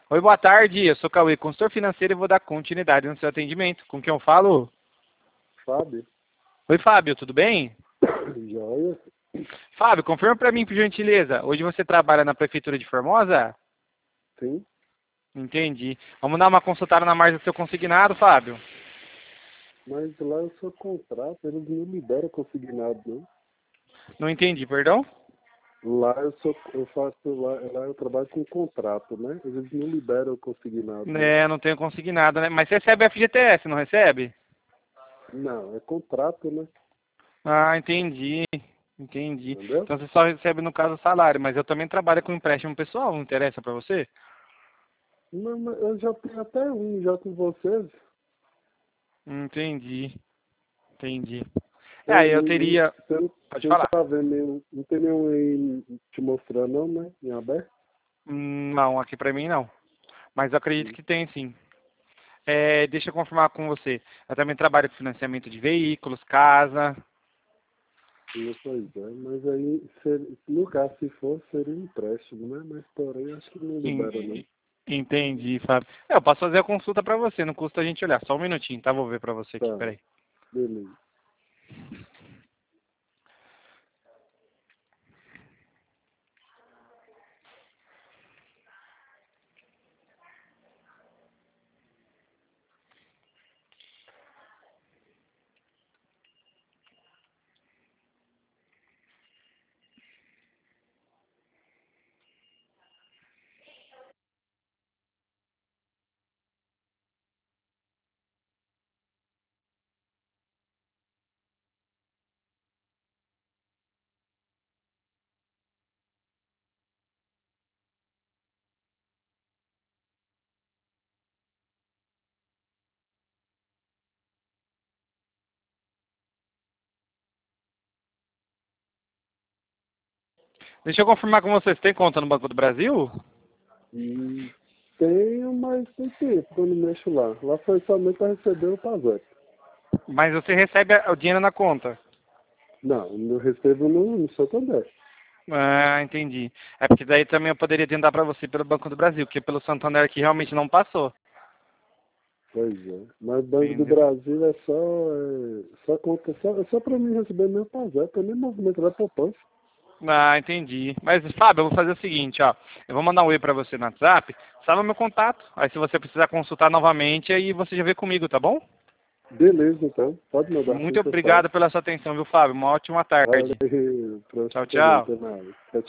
Oi, boa tarde. Eu sou Cauê, consultor financeiro e vou dar continuidade no seu atendimento. Com quem eu falo? Fábio? Oi, Fábio, tudo bem? Joia? Fábio, confirma para mim, por gentileza. Hoje você trabalha na Prefeitura de Formosa? Sim. Entendi. Vamos dar uma consultada na margem do seu consignado, Fábio? Mas lá eu sou contrato, eles não liberam consignado, não. Não entendi, perdão? Lá eu faço, lá eu trabalho com contrato, né? Eles não liberam consignado, não. É, não tenho consignado, né? Mas você recebe FGTS, não recebe? Não, é contrato, né? Ah, entendi. Entendi. Entendeu? Então você só recebe, no caso, o salário, mas eu também trabalho com empréstimo pessoal, não interessa para você? Não, mas eu já tenho até um já com vocês. Entendi. Entendi. É, Tem, aí eu não, teria. Pode você não falar. tá vendo nenhum, não tem nenhum aí te mostrando não, né? Em aberto? Não, aqui pra mim não. Mas eu acredito que tem sim. É, deixa eu confirmar com você. Eu também trabalho com financiamento de veículos, casa. Pois é, mas aí, no caso, se for, seria um empréstimo, né? Mas porém, acho que não libera, não. Entendi, Fábio. É, eu posso fazer a consulta pra você, não custa a gente olhar. Só um minutinho, tá? Vou ver pra você aqui, Tá, peraí. beleza. Deixa eu confirmar com você. Você tem conta no Banco do Brasil? E tenho, mas tem tempo que eu não mexo lá. Lá foi somente para receber o PASEP. Mas você recebe o dinheiro na conta. Não, eu recebo no Santander. Ah, entendi. É porque daí também eu poderia tentar pra você pelo Banco do Brasil, porque pelo Santander aqui realmente não passou. Pois é. Mas Banco do Entendeu? Brasil só conta, é só para mim receber meu PASEP, eu nem movimento da poupança. Ah, entendi. Mas, Fábio, eu vou fazer o seguinte, ó. Eu vou mandar um e-mail pra você no WhatsApp, salva meu contato. Aí se você precisar consultar novamente, aí você já vê comigo, tá bom? Beleza, então. Pode mandar sim Muito que eu faço. obrigado pela sua atenção, viu, Fábio? Uma ótima tarde. Valeu, pra você Tchau, também, tchau. até mais. Tchau,